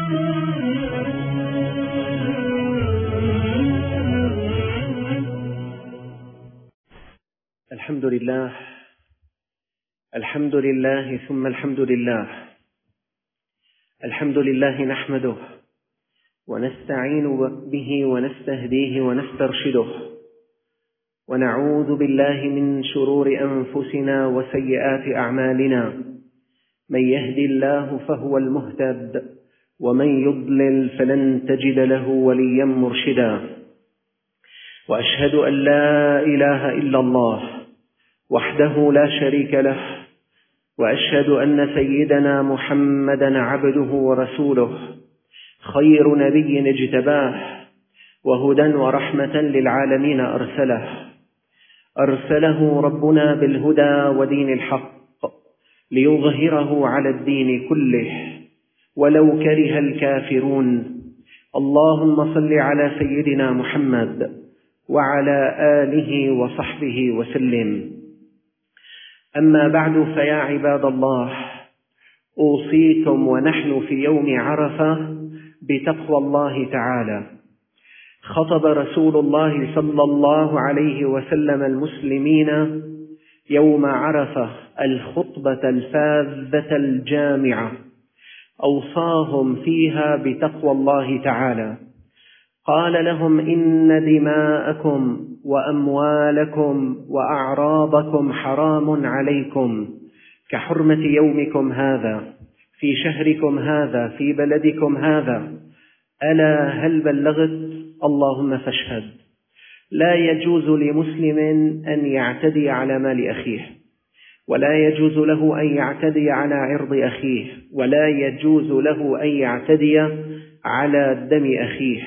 الحمد لله ثم الحمد لله. الحمد لله نحمده ونستعين به ونستهديه ونسترشده، ونعوذ بالله من شرور أنفسنا وسيئات أعمالنا. من يهد الله فهو المهتد، ومن يضلل فلن تجد له وليا مرشدا. وأشهد أن لا إله إلا الله وحده لا شريك له، وأشهد أن سيدنا محمدا عبده ورسوله، خير نبي اجتباه، وهدى ورحمة للعالمين أرسله ربنا بالهدى ودين الحق ليظهره على الدين كله ولو كره الكافرون. اللهم صل على سيدنا محمد وعلى آله وصحبه وسلم. أما بعد، فيا عباد الله، أوصيكم ونحن في يوم عرفة بتقوى الله تعالى. خطب رسول الله صلى الله عليه وسلم المسلمين يوم عرفة الخطبة الفاذة الجامعة، أوصاهم فيها بتقوى الله تعالى. قال لهم: إن دماءكم وأموالكم وأعراضكم حرام عليكم كحرمة يومكم هذا في شهركم هذا في بلدكم هذا. ألا هل بلغت؟ اللهم فاشهد. لا يجوز لمسلم أن يعتدي على مال أخيه، ولا يجوز له أن يعتدي على عرض أخيه، ولا يجوز له أن يعتدي على دم أخيه.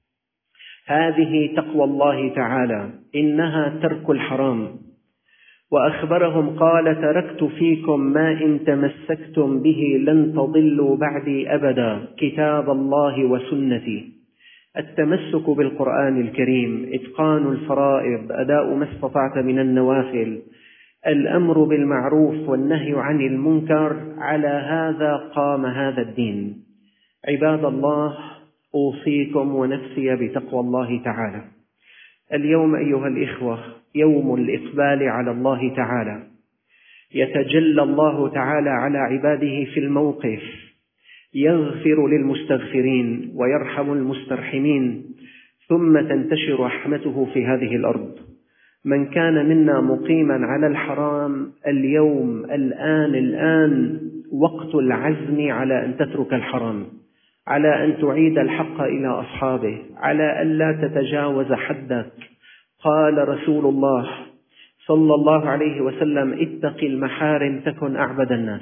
هذه تقوى الله تعالى، إنها ترك الحرام. وأخبرهم قال: تركت فيكم ما إن تمسكتم به لن تضلوا بعدي أبدا، كتاب الله وسنتي. التمسك بالقرآن الكريم، إتقان الفرائض، أداء ما استطعت من النوافل، الأمر بالمعروف والنهي عن المنكر. على هذا قام هذا الدين. عباد الله، أوصيكم ونفسي بتقوى الله تعالى. اليوم أيها الإخوة يوم الإقبال على الله تعالى. يتجلى الله تعالى على عباده في الموقف، يغفر للمستغفرين ويرحم المسترحمين، ثم تنتشر رحمته في هذه الأرض. من كان منا مقيما على الحرام اليوم الآن وقت العزم على أن تترك الحرام، على أن تعيد الحق إلى أصحابه، على أن لا تتجاوز حدك. قال رسول الله صلى الله عليه وسلم: اتق المحارم تكن أعبد الناس.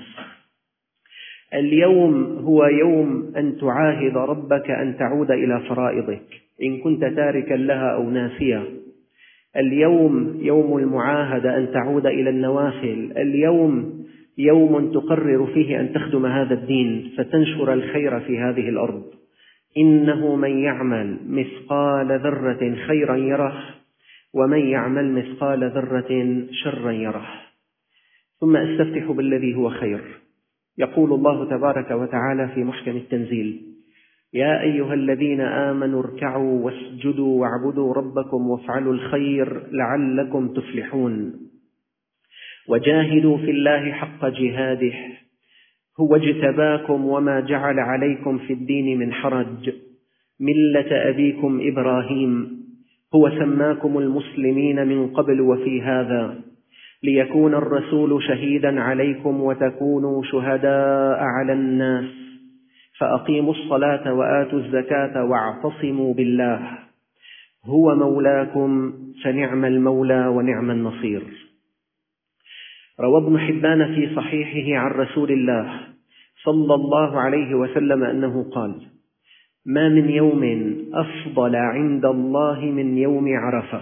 اليوم هو يوم أن تعاهد ربك أن تعود إلى فرائضك إن كنت تاركا لها أو ناسيا. اليوم يوم المعاهدة أن تعود إلى النوافل. اليوم يوم تقرر فيه أن تخدم هذا الدين فتنشر الخير في هذه الأرض. إنه من يعمل مثقال ذرة خيرا يره، ومن يعمل مثقال ذرة شرا يره. ثم استفتح بالذي هو خير. يقول الله تبارك وتعالى في محكم التنزيل: يا أيها الذين آمنوا اركعوا واسجدوا واعبدوا ربكم وافعلوا الخير لعلكم تفلحون. وجاهدوا في الله حق جهاده هو اجتباكم وما جعل عليكم في الدين من حرج، ملة أبيكم إبراهيم، هو سماكم المسلمين من قبل وفي هذا ليكون الرسول شهيدا عليكم وتكونوا شهداء على الناس، فأقيموا الصلاة وآتوا الزكاة واعتصموا بالله، هو مولاكم فنعم المولى ونعم النصير. روى ابن حبان في صحيحه عن رسول الله صلى الله عليه وسلم أنه قال: ما من يوم أفضل عند الله من يوم عرفة.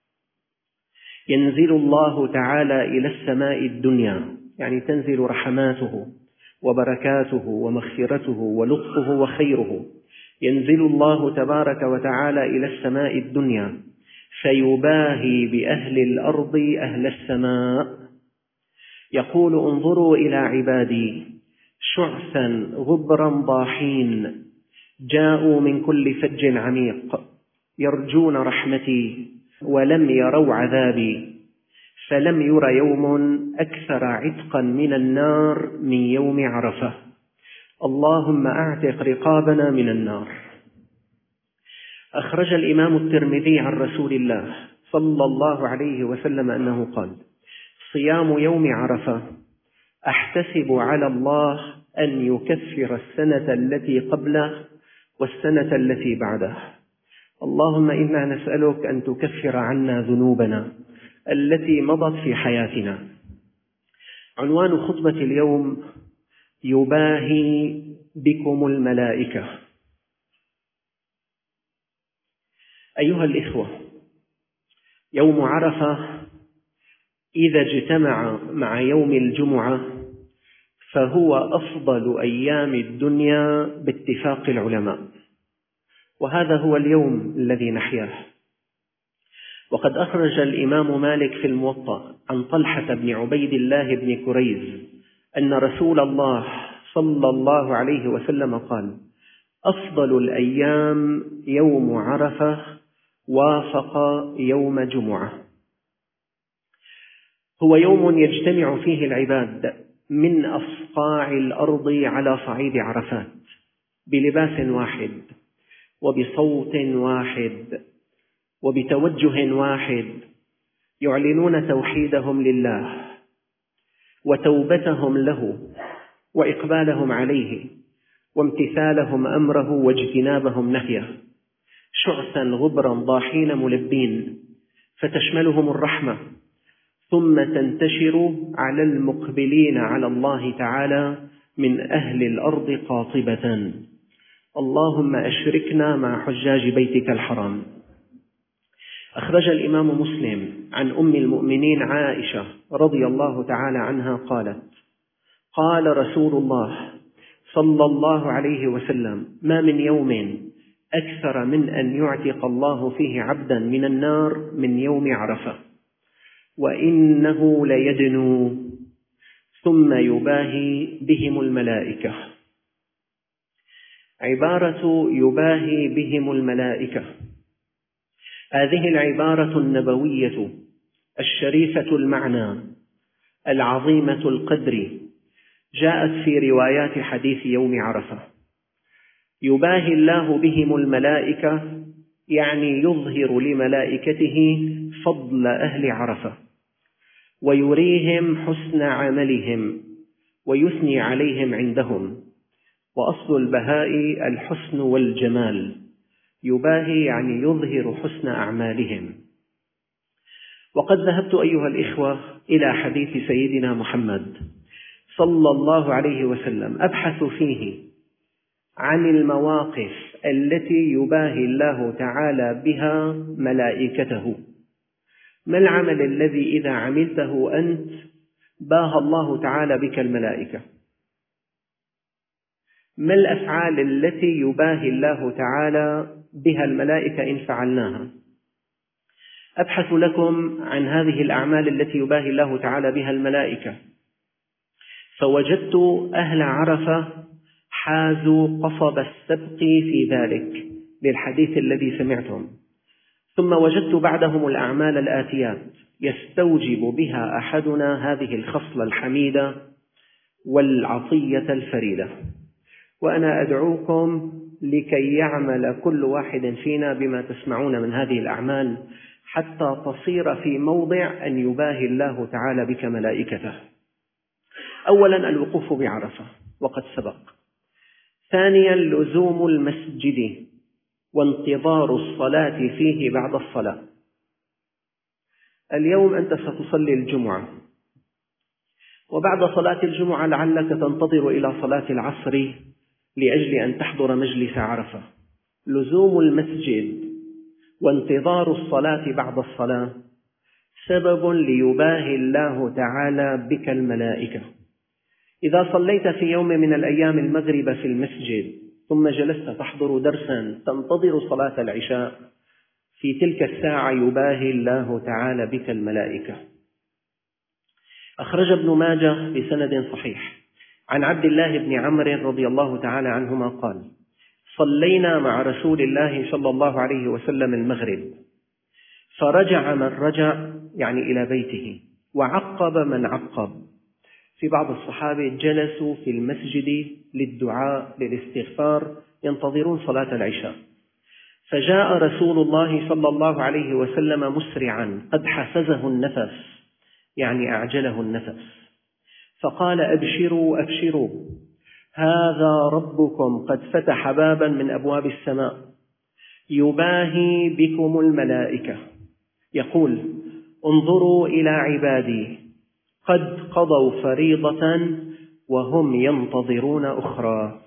ينزل الله تعالى إلى السماء الدنيا، يعني تنزل رحماته وبركاته ومغفرته ولطفه وخيره. ينزل الله تبارك وتعالى إلى السماء الدنيا فيباهي بأهل الأرض أهل السماء، يقول: انظروا إلى عبادي شعثا غبرا ضاحين جاءوا من كل فج عميق يرجون رحمتي ولم يروا عذابي، فلم ير يوم أكثر عتقا من النار من يوم عرفة. اللهم أعتق رقابنا من النار. أخرج الإمام الترمذي عن رسول الله صلى الله عليه وسلم أنه قال: صيام يوم عرفة أحتسب على الله أن يكفر السنة التي قبله والسنة التي بعده. اللهم إنا نسألك أن تكفر عنا ذنوبنا التي مضت في حياتنا. عنوان خطبة اليوم: يباهي بكم الملائكة. أيها الإخوة، يوم عرفة إذا اجتمع مع يوم الجمعة فهو أفضل أيام الدنيا باتفاق العلماء، وهذا هو اليوم الذي نحياه. وقد أخرج الإمام مالك في الموطأ عن طلحة بن عبيد الله بن كريز أن رسول الله صلى الله عليه وسلم قال: أفضل الأيام يوم عرفة وافق يوم جمعة. هو يوم يجتمع فيه العباد من أصقاع الأرض على صعيد عرفات بلباس واحد وبصوت واحد وبتوجه واحد، يعلنون توحيدهم لله وتوبتهم له وإقبالهم عليه وامتثالهم أمره واجتنابهم نهيه، شعثا غبرا ضاحين ملبين، فتشملهم الرحمة ثم تنتشر على المقبلين على الله تعالى من أهل الأرض قاطبة. اللهم أشركنا مع حجاج بيتك الحرام. أخرج الإمام مسلم عن أم المؤمنين عائشة رضي الله تعالى عنها قالت: قال رسول الله صلى الله عليه وسلم: ما من يوم أكثر من أن يعتق الله فيه عبدا من النار من يوم عرفة، وإنه ليدنو ثم يباهي بهم الملائكة. عبارة يباهي بهم الملائكة، هذه العبارة النبوية الشريفة المعنى العظيمة القدر جاءت في روايات حديث يوم عرفة. يباهي الله بهم الملائكة يعني يظهر لملائكته فضل أهل عرفة ويريهم حسن عملهم ويثني عليهم عندهم، وأصل البهاء الحسن والجمال. يباهي يعني يظهر حسن أعمالهم. وقد ذهبت أيها الإخوة إلى حديث سيدنا محمد صلى الله عليه وسلم أبحث فيه عن المواقف التي يباهي الله تعالى بها ملائكته. ما العمل الذي إذا عملته أنت باهى الله تعالى بك الملائكة؟ ما الأفعال التي يباهي الله تعالى بها الملائكة إن فعلناها؟ أبحث لكم عن هذه الأعمال التي يباهي الله تعالى بها الملائكة، فوجدت أهل عرفة حازوا قصب السبق في ذلك للحديث الذي سمعتم، ثم وجدت بعدهم الأعمال الآتيات يستوجب بها أحدنا هذه الخصلة الحميدة والعطية الفريدة. وأنا أدعوكم لكي يعمل كل واحد فينا بما تسمعون من هذه الأعمال حتى تصير في موضع أن يباهي الله تعالى بك ملائكته. أولا الوقوف بعرفة وقد سبق. ثانيا لزوم المسجد وانتظار الصلاة فيه بعد الصلاة. اليوم أنت ستصلي الجمعة، وبعد صلاة الجمعة لعلك تنتظر إلى صلاة العصر لأجل أن تحضر مجلس عرفة. لزوم المسجد وانتظار الصلاة بعد الصلاة سبب ليباهي الله تعالى بك الملائكة. إذا صليت في يوم من الأيام المغرب في المسجد ثم جلست تحضر درسا تنتظر صلاة العشاء، في تلك الساعة يباهي الله تعالى بك الملائكة. أخرج ابن ماجه بسند صحيح عن عبد الله بن عمرو رضي الله تعالى عنهما قال: صلينا مع رسول الله صلى الله عليه وسلم المغرب، فرجع من رجع يعني إلى بيته، وعقب من عقب. في بعض الصحابة جلسوا في المسجد للدعاء للاستغفار ينتظرون صلاة العشاء، فجاء رسول الله صلى الله عليه وسلم مسرعا قد حفزه النفس، يعني أعجله النفس، فقال: أبشروا أبشروا، هذا ربكم قد فتح بابا من أبواب السماء يباهي بكم الملائكة، يقول: انظروا إلى عبادي قد قضوا فريضة وهم ينتظرون أخرى.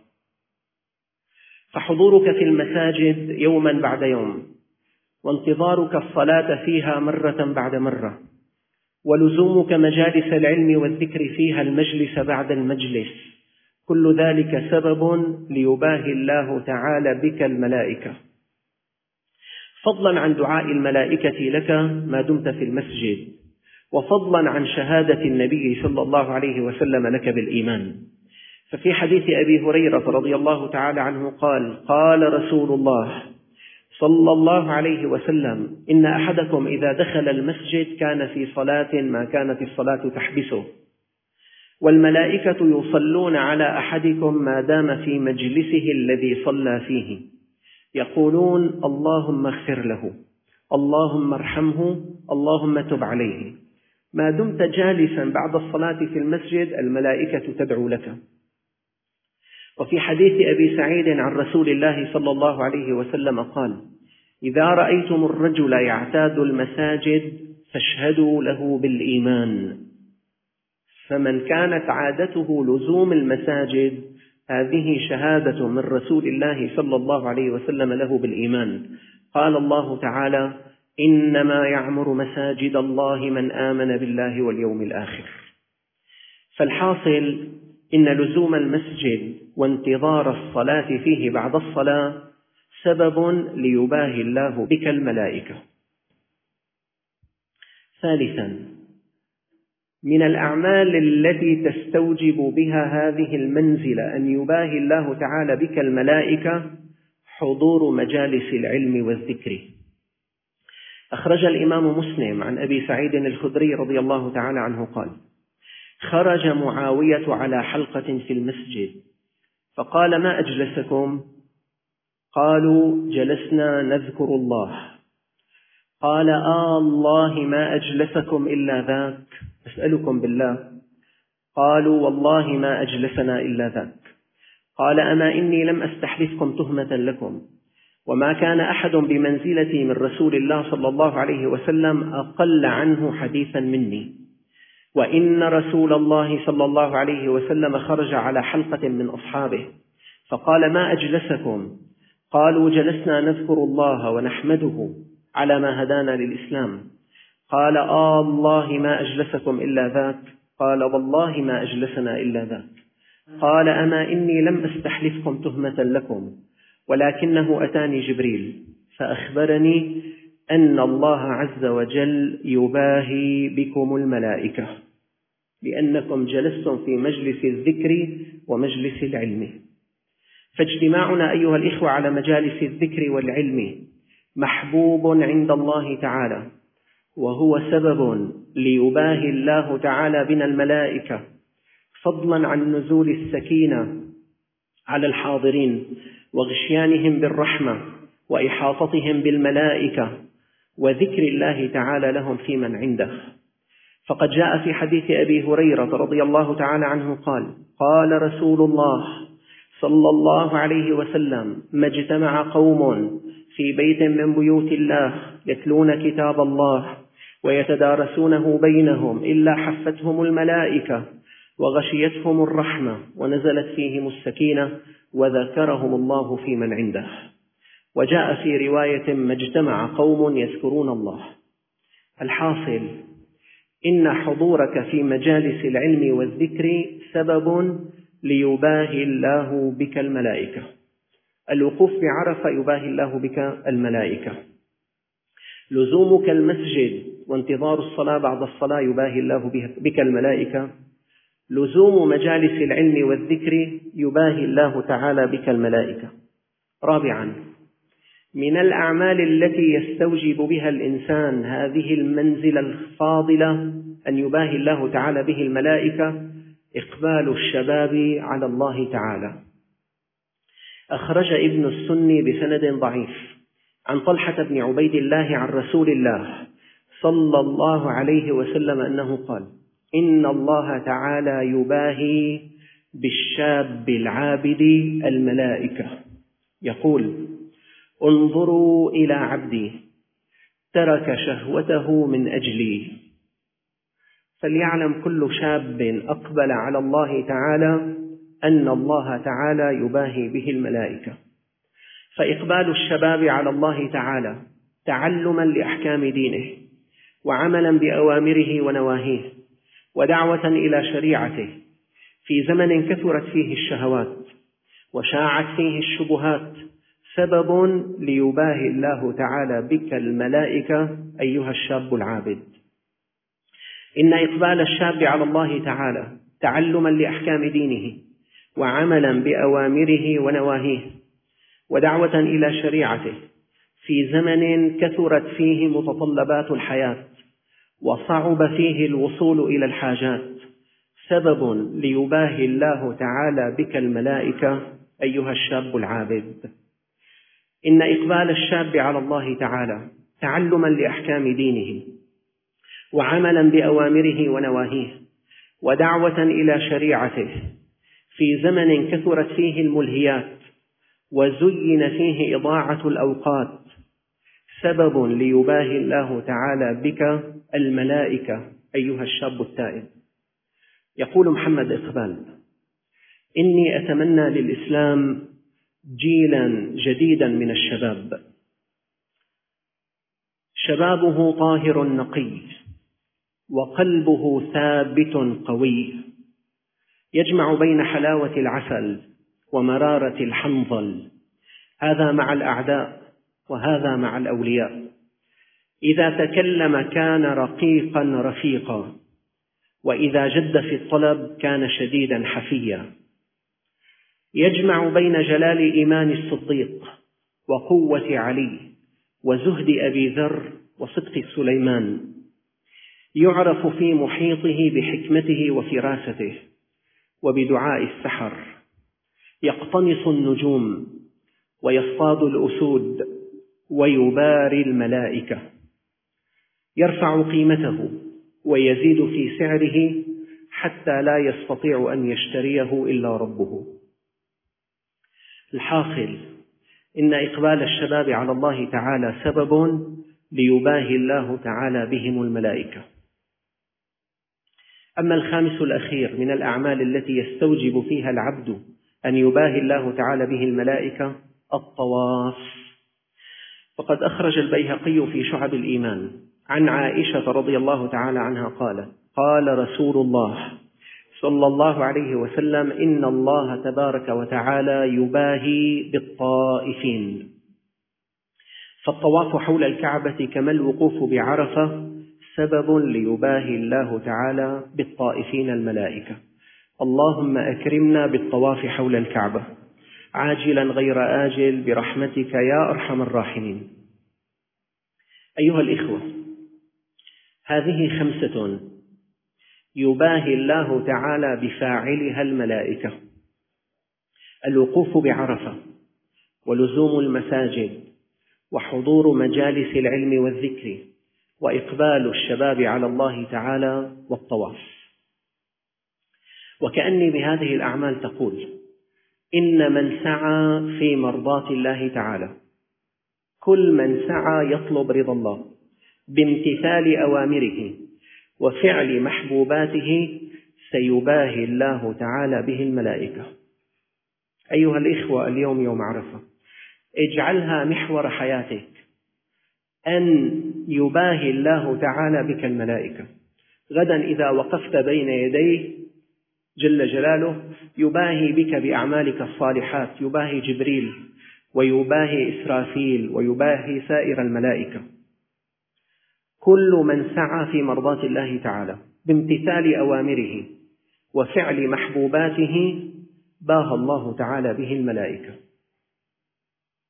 فحضورك في المساجد يوما بعد يوم، وانتظارك الصلاة فيها مرة بعد مرة، ولزومك مجالس العلم والذكر فيها المجلس بعد المجلس، كل ذلك سبب ليباهي الله تعالى بك الملائكة، فضلا عن دعاء الملائكة لك ما دمت في المسجد، وفضلا عن شهادة النبي صلى الله عليه وسلم لك بالإيمان. ففي حديث أبي هريرة رضي الله تعالى عنه قال: قال رسول الله صلى الله عليه وسلم: إن أحدكم إذا دخل المسجد كان في صلاة ما كانت الصلاة تحبسه، والملائكة يصلون على أحدكم ما دام في مجلسه الذي صلى فيه، يقولون: اللهم اغفر له، اللهم ارحمه، اللهم تب عليه. ما دمت جالسا بعد الصلاة في المسجد الملائكة تدعو لك. وفي حديث أبي سعيد عن رسول الله صلى الله عليه وسلم قال: إذا رأيتم الرجل يعتاد المساجد فاشهدوا له بالإيمان. فمن كانت عادته لزوم المساجد هذه شهادة من رسول الله صلى الله عليه وسلم له بالإيمان. قال الله تعالى: إنما يعمر مساجد الله من آمن بالله واليوم الآخر. فالحاصل إن لزوم المسجد وانتظار الصلاة فيه بعد الصلاة سبب ليباهي الله بك الملائكة. ثالثا، من الأعمال التي تستوجب بها هذه المنزلة أن يباهي الله تعالى بك الملائكة حضور مجالس العلم والذكر. أخرج الإمام مسلم عن أبي سعيد الخدري رضي الله تعالى عنه قال: خرج معاوية على حلقة في المسجد فقال: ما أجلسكم؟ قالوا: جلسنا نذكر الله. قال: الله ما أجلسكم إلا ذاك، أسألكم بالله. قالوا: والله ما أجلسنا إلا ذاك. قال: أما إني لم أستحلفكم تهمة لكم، وما كان أحد بمنزلتي من رسول الله صلى الله عليه وسلم أقل عنه حديثا مني، وإن رسول الله صلى الله عليه وسلم خرج على حلقة من أصحابه فقال: ما أجلسكم؟ قالوا: جلسنا نذكر الله ونحمده على ما هدانا للإسلام. قال: الله ما أجلسكم إلا ذاك. قال: والله ما أجلسنا إلا ذاك. قال: أما إني لم أستحلفكم تهمة لكم، ولكنه أتاني جبريل فأخبرني أن الله عز وجل يباهي بكم الملائكة لأنكم جلستم في مجلس الذكر ومجلس العلم. فاجتماعنا أيها الإخوة على مجالس الذكر والعلم محبوب عند الله تعالى، وهو سبب ليباهي الله تعالى بنا الملائكة، فضلا عن نزول السكينة على الحاضرين وغشيانهم بالرحمة وإحاطتهم بالملائكة وذكر الله تعالى لهم في من عنده. فقد جاء في حديث أبي هريرة رضي الله تعالى عنه قال: قال رسول الله صلى الله عليه وسلم: ما اجتمع قوم في بيت من بيوت الله يتلون كتاب الله ويتدارسونه بينهم إلا حفتهم الملائكة وغشيتهم الرحمة ونزلت فيهم السكينة وذكرهم الله في من عنده. وجاء في رواية: ما اجتمع قوم يذكرون الله. الحاصل إن حضورك في مجالس العلم والذكر سبب ليباهي الله بك الملائكة. الوقوف بعرفة يباهي الله بك الملائكة، لزومك المسجد وانتظار الصلاة بعد الصلاة يباهي الله بك الملائكة، لزوم مجالس العلم والذكر يباهي الله تعالى بك الملائكة. رابعا، من الأعمال التي يستوجب بها الإنسان هذه المنزلة الفاضلة أن يباهي الله تعالى به الملائكة إقبال الشباب على الله تعالى. أخرج ابن السني بسند ضعيف عن طلحة بن عبيد الله عن رسول الله صلى الله عليه وسلم أنه قال: إن الله تعالى يباهي بالشاب العابد الملائكة، يقول: انظروا إلى عبدي ترك شهوته من أجلي. فليعلم كل شاب أقبل على الله تعالى أن الله تعالى يباهي به الملائكة. فإقبال الشباب على الله تعالى تعلما لأحكام دينه، وعملا بأوامره ونواهيه، ودعوة إلى شريعته في زمن كثرت فيه الشهوات وشاعت فيه الشبهات، سبب ليباهي الله تعالى بك الملائكة أيها الشاب العابد. إن إقبال الشاب على الله تعالى تعلما لأحكام دينه، وعملا بأوامره ونواهيه، ودعوة إلى شريعته في زمن كثرت فيه متطلبات الحياة وصعب فيه الوصول إلى الحاجات، سبب ليباهي الله تعالى بك الملائكة أيها الشاب العابد. إن إقبال الشاب على الله تعالى تعلما لأحكام دينه، وعملا بأوامره ونواهيه، ودعوة إلى شريعته في زمن كثرت فيه الملهيات وزين فيه إضاعة الأوقات، سبب ليباهي الله تعالى بك الملائكة أيها الشاب التائب. يقول محمد إقبال: إني أتمنى للإسلام جيلا جديدا من الشباب، شبابه طاهر نقي، وقلبه ثابت قوي، يجمع بين حلاوة العسل ومرارة الحنظل، هذا مع الأعداء وهذا مع الأولياء. إذا تكلم كان رقيقا رفيقا، وإذا جد في الطلب كان شديدا حفيا، يجمع بين جلال إيمان الصديق وقوة علي وزهد أبي ذر وصدق سليمان، يعرف في محيطه بحكمته وفراسته وبدعاء السحر، يقتنص النجوم ويصطاد الأسود ويباري الملائكة، يرفع قيمته ويزيد في سعره حتى لا يستطيع أن يشتريه إلا ربه. الحاصل إن إقبال الشباب على الله تعالى سبب ليباهي الله تعالى بهم الملائكة. أما الخامس الأخير من الأعمال التي يستوجب فيها العبد أن يباهي الله تعالى به الملائكة الطواف. فقد أخرج البيهقي في شعب الإيمان عن عائشة رضي الله تعالى عنها قالت: قال رسول الله صلى الله عليه وسلم: إن الله تبارك وتعالى يباهي بالطائفين. فالطواف حول الكعبة كما الوقوف بعرفة سبب ليباهي الله تعالى بالطائفين الملائكة. اللهم أكرمنا بالطواف حول الكعبة عاجلا غير آجل برحمتك يا أرحم الراحمين. أيها الإخوة، هذه 5 يباهي الله تعالى بفاعلها الملائكة: الوقوف بعرفة، ولزوم المساجد، وحضور مجالس العلم والذكر، وإقبال الشباب على الله تعالى، والطواف. وكأني بهذه الأعمال تقول: إن من سعى في مرضاة الله تعالى، كل من سعى يطلب رضا الله بامتثال أوامره وفعل محبوباته، سيباهي الله تعالى به الملائكة. أيها الإخوة، اليوم يوم عرفة، اجعلها محور حياتك أن يباهي الله تعالى بك الملائكة. غدا إذا وقفت بين يديه جل جلاله يباهي بك بأعمالك الصالحات، يباهي جبريل ويباهي إسرافيل ويباهي سائر الملائكة. كل من سعى في مرضاة الله تعالى بامتثال أوامره وفعل محبوباته باهى الله تعالى به الملائكة.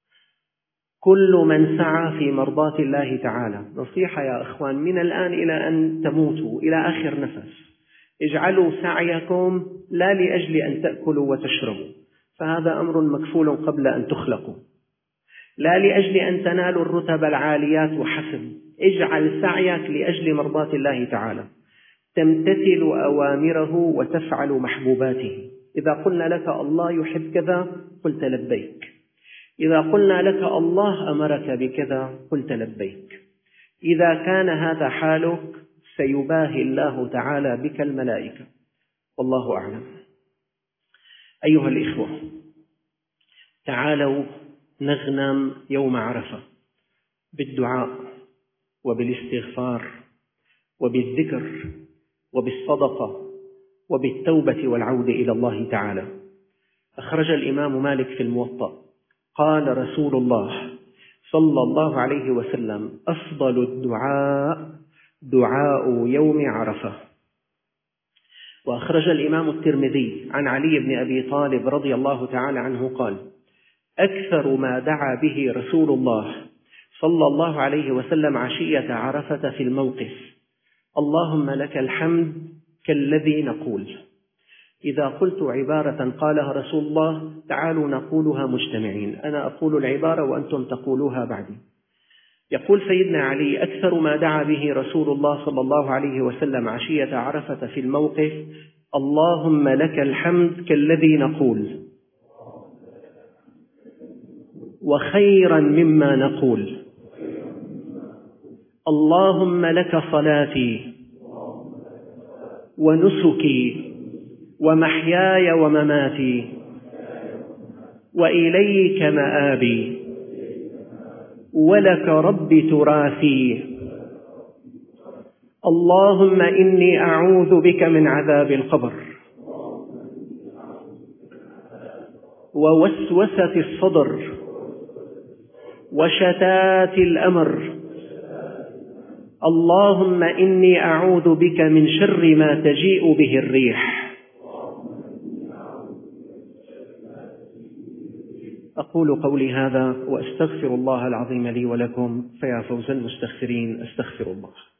كل من سعى في مرضاة الله تعالى، نصيحة يا أخوان من الآن إلى أن تموتوا إلى آخر نفس، اجعلوا سعيكم لا لأجل أن تأكلوا وتشربوا، فهذا أمر مكفول قبل أن تخلقوا، لا لأجل أن تنالوا الرتب العاليات وحسب، اجعل سعيك لأجل مرضاة الله تعالى، تمتثل أوامره وتفعل محبوباته. إذا قلنا لك الله يحب كذا قلت لبيك، إذا قلنا لك الله أمرك بكذا قلت لبيك. إذا كان هذا حالك سيباهي الله تعالى بك الملائكة، والله أعلم. أيها الإخوة، تعالوا نغنم يوم عرفة بالدعاء وبالاستغفار وبالذكر وبالصدقة وبالتوبة والعودة إلى الله تعالى. أخرج الإمام مالك في الموطأ قال رسول الله صلى الله عليه وسلم: أفضل الدعاء دعاء يوم عرفة. وأخرج الإمام الترمذي عن علي بن أبي طالب رضي الله تعالى عنه قال: أكثر ما دعا به رسول الله صلى الله عليه وسلم عشية عرفة في الموقف: اللهم لك الحمد كالذي نقول. إذا قلت عبارة قالها رسول الله تعالوا نقولها مجتمعين، أنا أقول العبارة وأنتم تقولوها بعدي. يقول سيدنا علي: أكثر ما دعا به رسول الله صلى الله عليه وسلم عشية عرفة في الموقف: اللهم لك الحمد كالذي نقول، وخيرا مما نقول، اللهم لك صلاتي ونسكي ومحياي ومماتي وإليك مآبي ولك رب تراثي، اللهم إني أعوذ بك من عذاب القبر ووسوسة الصدر وشتات الأمر، اللهم إني أعوذ بك من شر ما تجيء به الريح. أقول قولي هذا وأستغفر الله العظيم لي ولكم، فيا فوز المستغفرين، أستغفر الله.